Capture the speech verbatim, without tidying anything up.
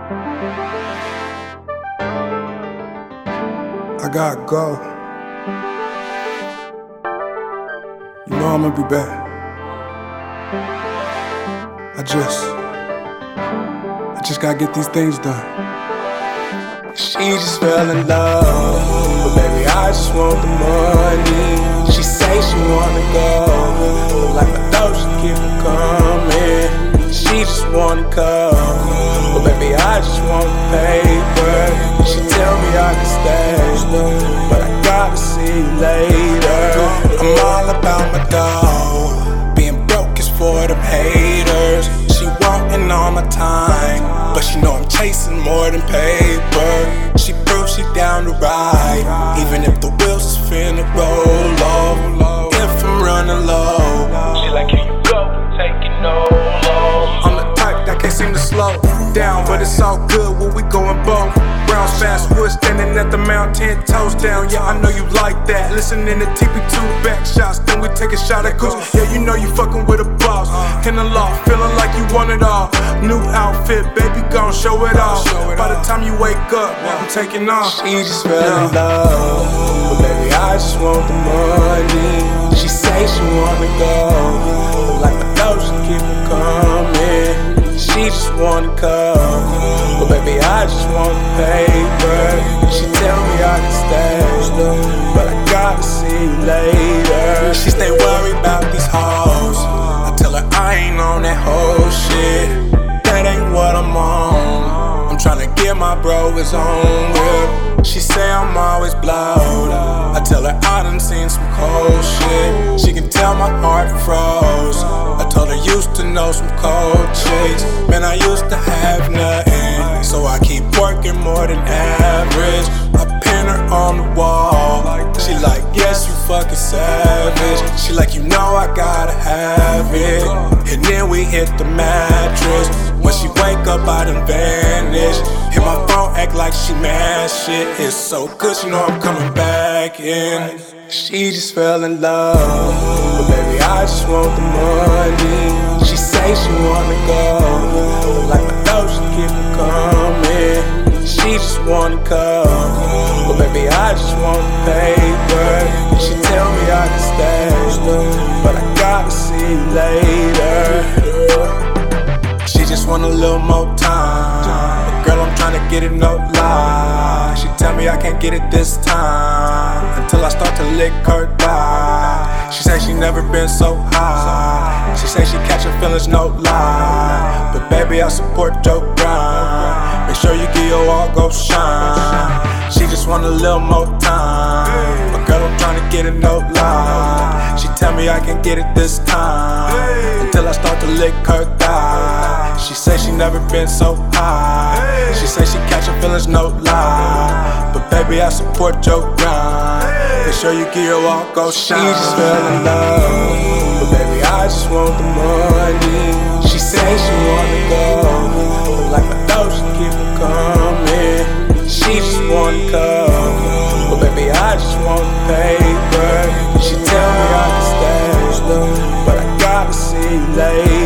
I gotta go. You know I'm gonna be back. I just, I just gotta get these things done. She just fell in love, but baby I just want the money. She say she wanna go, but like I know she keep on coming. She just wanna come, but baby I just want the paper. She tell me I can stay, but I gotta see you later. I'm all about my dough, being broke is for them haters. She wantin' all my time, but she know I'm chasing more than paper. She proves she down to ride, even if the wheels is finna roll off. If I'm running low, she like, here you go, take it no low. I'm the type that can't seem to slow down, but it's all good when we going both. Browns fast wood standing at the mount, ten toes down. Yeah, I know you like that. Listening to T P two back shots, then we take a shot at Goose. Yeah, you know you fucking with a boss. In the loft, feeling like you want it all. New outfit, baby, gon' show it off. By the time you wake up, I'm taking off. She just fell in love, but baby, I just want the money. She say she wanna go, but like I know she keep on coming. She just wanna come, but baby I just want the paper. She tell me I can stay, but I gotta see you later. She stay worried about these hoes, I tell her I ain't on that whole shit. That ain't what I'm on, I'm tryna get my bro his own whip. She say I'm always blowed, I tell her I done seen some cold shit. She can tell my heart froze, I told her used to know some cold chicks. Man, I used to have nothing, so I keep working more than average. I pin her on the wall, she like, yes, you fucking savage. She like, you know I gotta have it, and then we hit the mattress. When she wake up, I done vanish. Hit my phone, act like she mad shit. It's so good, you know I'm coming back in. She just fell in love, but baby I just want the money. She say she wanna go, but like I know she keep on coming. She just wanna come, but baby I just want the paper. She tell me I can stay, but I gotta see you later. She just want a little more time, but girl I'm tryna get it, no lie. She tell me I can't get it this time, until I start to lick her thigh. She say she never been so high, she say she catchin' feelings, no lie. But baby I support your grind, make sure you give your all, go shine. She just want a little more time, but girl I'm tryna get it, no lie. She tell me I can get it this time, until I start to lick her thigh. She say she never been so high, she say she catchin' feelings, no lie. But baby I support your grind, make sure you give your all, go shine. She just fell in love, but baby I just want the money. She say she wanna go, but like I know she keep on coming. She just wanna come, but baby I just want the paper. She tell me I can stay, but I gotta see you later.